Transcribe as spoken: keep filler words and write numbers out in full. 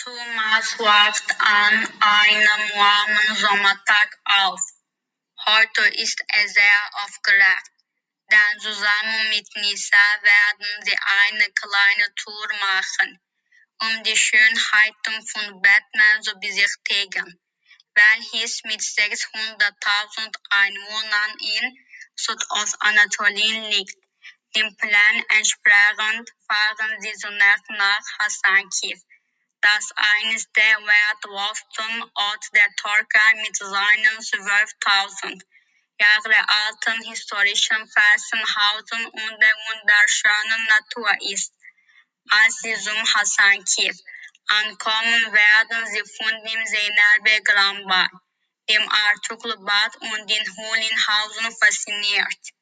Thomas wacht an einem warmen Sommertag auf. Heute ist er sehr aufgeregt, denn zusammen mit Nisa werden sie eine kleine Tour machen, um die Schönheiten von Batman zu besichtigen, welches mit sechshunderttausend Einwohnern in Südostanatolien liegt. Dem Plan entsprechend fahren sie zunächst nach Hasankeyf, das eines der wertvollsten Orte der Türkei mit seinen zwölftausend Jahre alten historischen Felsenhäusern und der wunderschönen Natur ist. Als sie zum Hasankeyf ankommen, werden sie von dem Zeynep Grand Bad, dem Artuklu Bad und den Hohenhausen fasziniert.